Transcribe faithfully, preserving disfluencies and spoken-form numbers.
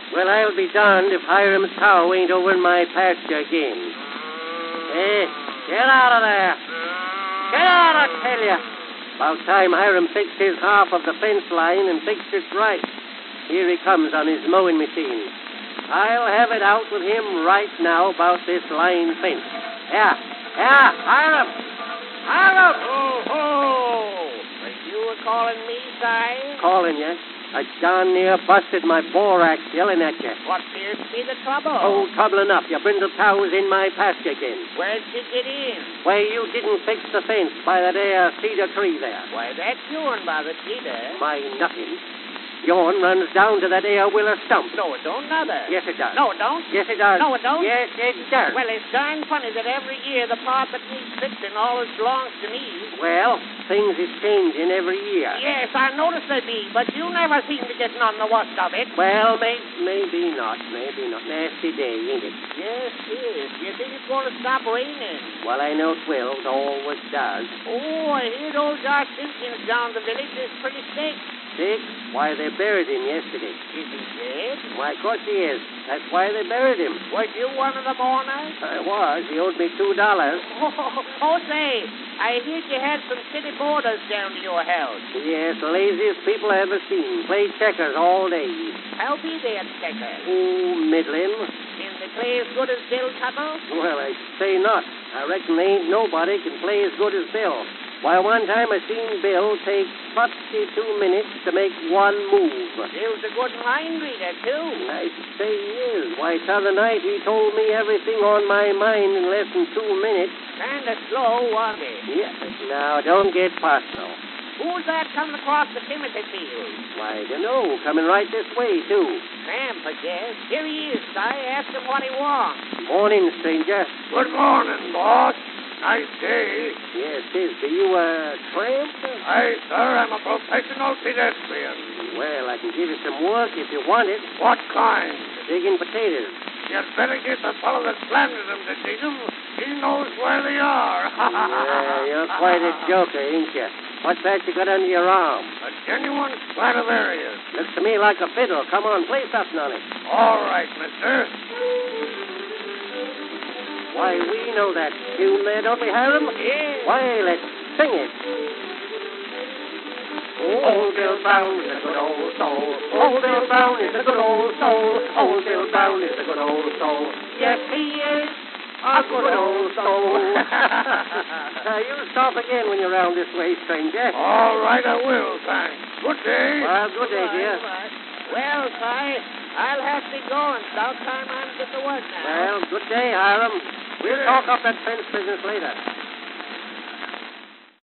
Well, I'll be darned if Hiram's cow ain't over in my pasture again. Hey, get out of there. Get out, I tell you. About time Hiram fixed his half of the fence line and fixed it right. Here he comes on his mowing machine. I'll have it out with him right now about this line fence. Yeah, yeah, Hiram. Hiram! Oh, ho! But you were calling me, Si? Calling you. I darn near busted my borax yelling at you. What appears to be the trouble? Oh, trouble enough. Your brindle cow is in my pasture again. Where'd she get in? Why, you didn't fix the fence by that there cedar tree there. Why, that's yourn by the cedar. My nothing. Yourn runs down to that there willow stump. No, it don't, nother. Yes, it does. No, it don't. Yes, it does. No, it don't. Yes, it does. Well, it's darn funny that every year the part that needs fixing always belongs to me. Well, things is changing every year. Yes, I noticed they be, but you never seem to get none the worst of it. Well, may, maybe not. Maybe not. Nasty day, ain't it? Yes, yes. You think it's going to stop raining? Well, I know it will. It always does. Oh, I heard old Doc Simpkins down the village is pretty sick. Sick? Why, they buried him yesterday. Is he dead? Why, of course he is. That's why they buried him. Was you one of the mourners? I was. He owed me two dollars. Oh, oh, say, I heard you had some city boarders down to your house. Yes, the laziest people I ever seen. Played checkers all day. How be they at checkers? Oh, middling. Can they play as good as Bill Tuttle? Well, I say not. I reckon there ain't nobody can play as good as Bill. Why, one time I seen Bill take forty-two minutes to make one move. Bill's a good mind reader, too. I say he is. Why, t'other night he told me everything on my mind in less than two minutes. Kind of slow, wasn't he? Yeah. Now, don't get personal. Who's that coming across the Timothy field? Why, I don't know. Coming right this way, too. Tramp, I guess. Here he is, Si. Ask him what he wants. Morning, stranger. Good morning, boss. Nice day. Yes, tis. Are you a tramp? Aye, sir, I'm a professional pedestrian. Well, I can give you some work if you want it. What kind? Digging potatoes. You'd better get the fellow that planted them to dig them. He knows where they are. Yeah, you're quite a joker, ain't you? What's that you got under your arm? A genuine Stradivarius. Looks to me like a fiddle. Come on, play something on it. All right, mister. Why, we know that tune there, don't we, Hiram? Yeah. Why, let's sing it. Old Bill Brown is a good old soul. Old Bill Brown is a good old soul. Old Bill Brown is a good old soul. Yes, he is a good old soul. uh, you stop again when you're round this way, stranger. All right, I will, thanks. Good day. Well, good day, dear. Well, Si, I'll have to go. It's about time I'm get to work now. Well, good day, Hiram. We'll talk up that fence business later.